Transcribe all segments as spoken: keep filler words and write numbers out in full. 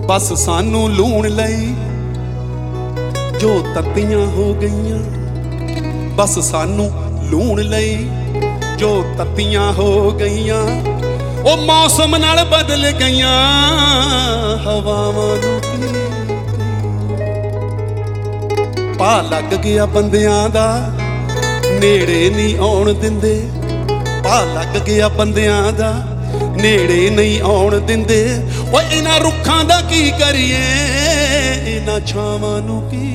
बस सानू लूण लई जो तत्तियां हो गईयां, बस सानू लूण लई जो तत्तियां हो गईयां। ओ मौसम नाल बदल गईयां हवावां नू की पा लग गया बंदियां दा नेड़े नहीं आउण दिंदे, पा लग गया बंदियां दा नेड़े नहीं आउण दिंदे। ओ इन्हां रुखां दा की करिए इन्हां छावां नू की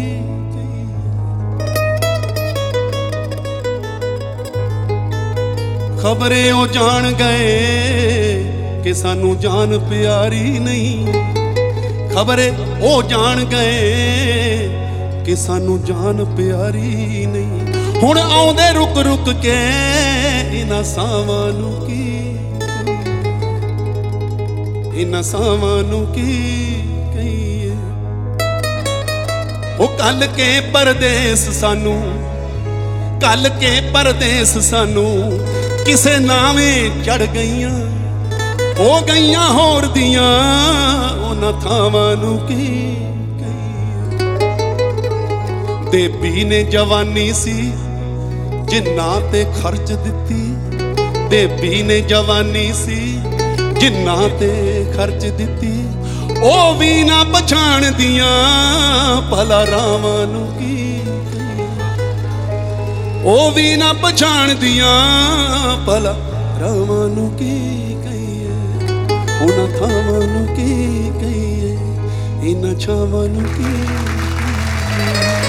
खबरें ओ जान गए कि सानू जान प्यारी नहीं, खबरें ओ जान गए कि सानू जान प्यारी नहीं। हुण आउंदे रुक रुक के इन्हां सावां नू की इन्हां सावां नू की कहीए। ओ कल के परदेस सानू, कल के परदेस सानू किसे नावें चढ़ गईयां, हो गईयां होर दियां उन्हां थावां नू की कहीए। देवी ने जवानी सी जिन्ना ते खर्च दिती, देवी ने जवानी सी जिन्ना ते खर्च दिती। ओ भी ना पछाण दियां भला रावां नू की, ओ भी ना पछाण दियां भला रावां नू की कहीए। उन्हां थावां नू की कहीए, इन्हां छावां नू की।